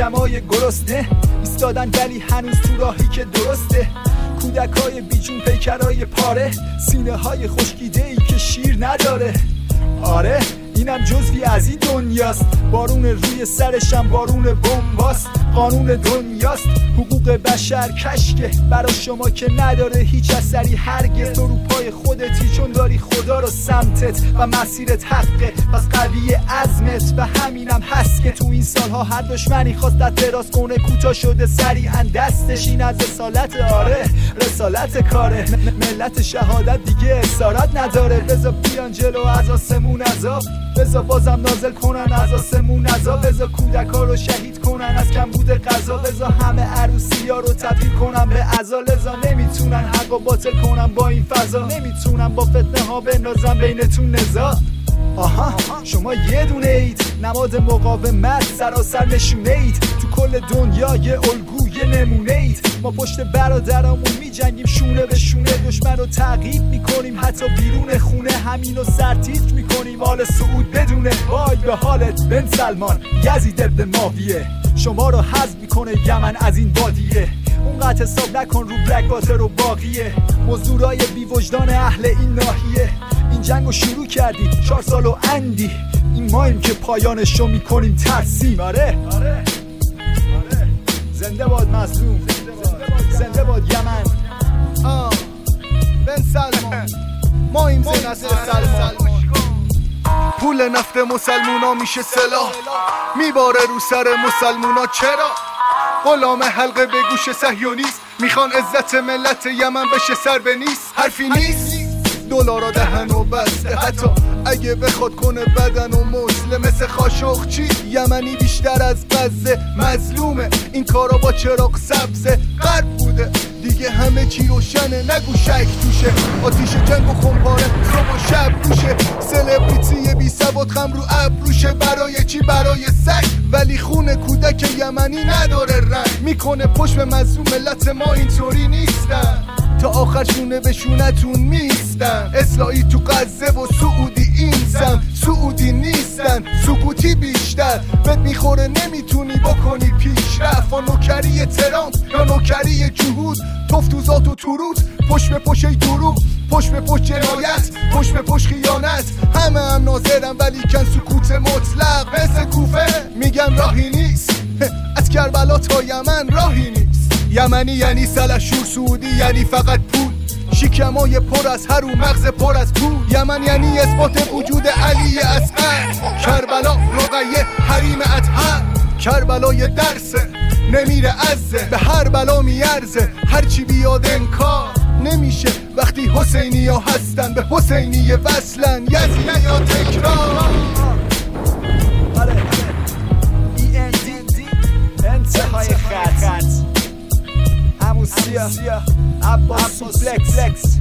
شکمای گرسنه ایستادن ولی هنوز تو راهی که درسته. کودکای بیجون پیکرای پاره، سینه های خشکیده‌ای که شیر نداره. آره اینم جزوی از این دنیاست، بارون روی سرشم بارون بمباست. قانون دنیاست، حقوق بشر کشکه، برای شما که نداره هیچ اثری هرگز. تو رو پای خودتی چون داری خدا رو سمتت و مسیرت حقه، پس قوی عزمت. و همینم هست که تو این سالها هر دشمنی خواست دراز کنه کوتاه شده سریعا دستش. این از رسالت، آره رسالت کاره. ملت شهادت دیگه اسارت نداره. بذار بیان جلو از آسمون عذاب، بذار بازم نازل کنن از آسمون عذاب. بذار کودکا رو شهید کنن از کمبود غذا. بذار همه عروسی ها رو تبدیل کنن به عزا. لذا نمیتونن حق و باطل کنن با این فضا، نمیتونن با فتنه ها بندازن بینتون نزاع. آها شما یه دونه اید، نماد مقاومت سراسر نشونه اید. تو کل دنیا یه الگو یه نمونه اید. ما پشت برادرامون میجنگیم شونه به شونه، دشمن رو تعقیب میکنیم حتی بیرون خونه. همینو سرتیتر میکنیم حال سعود بدونه. وای به حالت بن سلمان یزید ابن معاویه، شما رو حذف میکنه یمن از این بادیه. اونقدر حساب نکن رو بلک واتر و باقیه، مزدورای بی وجدان اهل این ناحیه. این جنگو شروع کردی 4 سال و اندی، این مایم که پایانشو میکنیم ترسیم. آره زنده باد مظلوم، زنده باد یمن. بن سلمان مایم زن از سلمان. پول نفت مسلمونا میشه سلاح، میباره رو سر مسلمونا. چرا؟ غلام حلقه به گوش صهیونیست، میخوان عزت ملت یمن بشه سر به نیست. حرفی نیست دلارا دهن و بسته، حتی اگه بخواد کنه بدن و مسله. مثل خاشخچی یمنی بیشتر از غزه مظلومه، این کارا با چراغ سبزه. غرب بوده دیگه همه چی روشنه، نگو شک توشه. آتیش جنگ و خمپاره صبح و شب روشه. سلبریتی بی سواد خم رو ابروشه. برای چی؟ برای سگ. ولی خون کودک یمنی نداره رنگ، میکنه پشت به مظلوم. ملت ما اینطوری نیستن، تا آخر شونه به شونتون میستن. اصلاحی تو غزه و سعودی این سم، سعودی نیستن سکوتی بیشتر. بهت میخوره نمیتونی بکنی پیشرفت. و نوکری ترامپ یا نوکری جهود، تفتوزات و تروت. پشت به پشت ای دروغ، پشت به پشت جنایت، پشت به پشت خیانت. همه هم ناظرم ولی کن سکوت مطلق. مثل کوفه میگن راهی نیست، از کربلا تا یمن راهی نیست. یمنی یعنی سلحشور، سعودی یعنی فقط پول. شکمای پر از هر و مغز پر از پول. یمن یعنی اثبات وجود علی اصغر. کربلا رقیه حریم اطهر. کربلای درسه نمیره عزه، به هر بلا میارزه. هرچی بیاد انکار نمیشه وقتی حسینی ها هستن، به حسینی وصلن. یزیدی ها تکرار. انتهای خط عباسی فلکس.